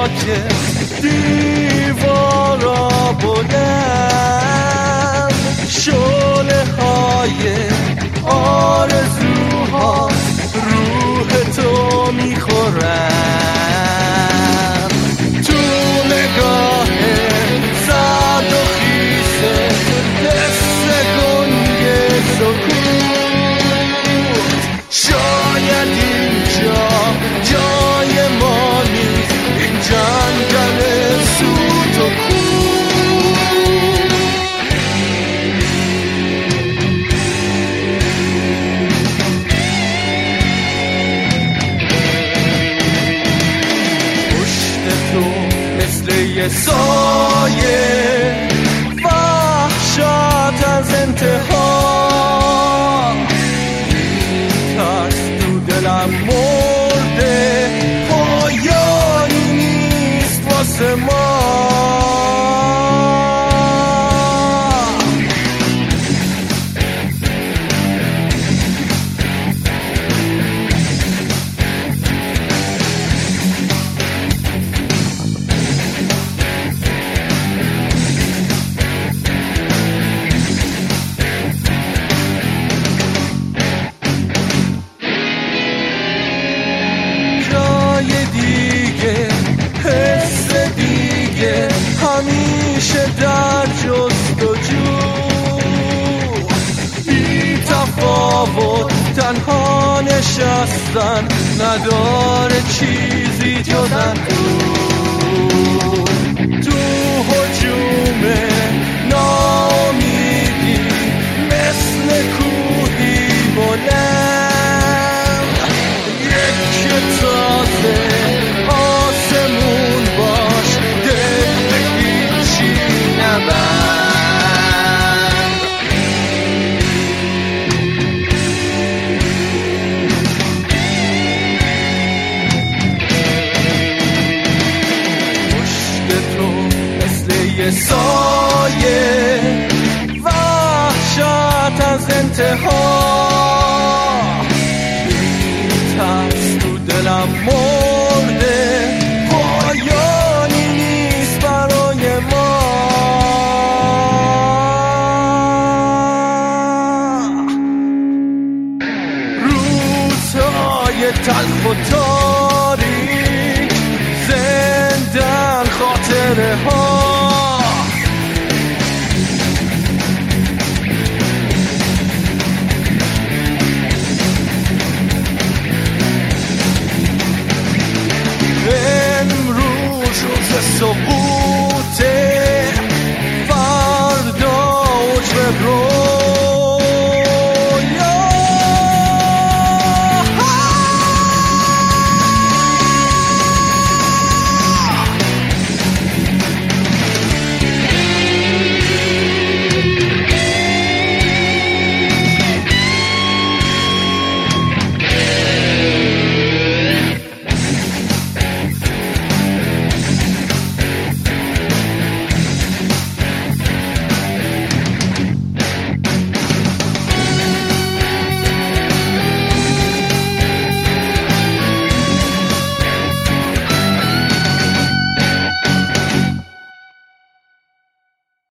خاک دیوارا بلند، شعله های آرزوها روح تو میخورن. تو نگاه زرد و خیسه دست گنگ سکوت، شاید اینجا جای ما نیست، این جنگل سوت و یه سایه وحشت از انتها، ترس تو دلم مرده، پایانی نیست واسه ما. همیشه در جستجو، بی تفاوت تنها نشستن، نداره چیزی جز تو هجوم ناامیدی مثل کوهی بلند، یک تازه آسمون باش، دل به هیچی نبند. پشت تو مثل یه سایه وحشت از انتها،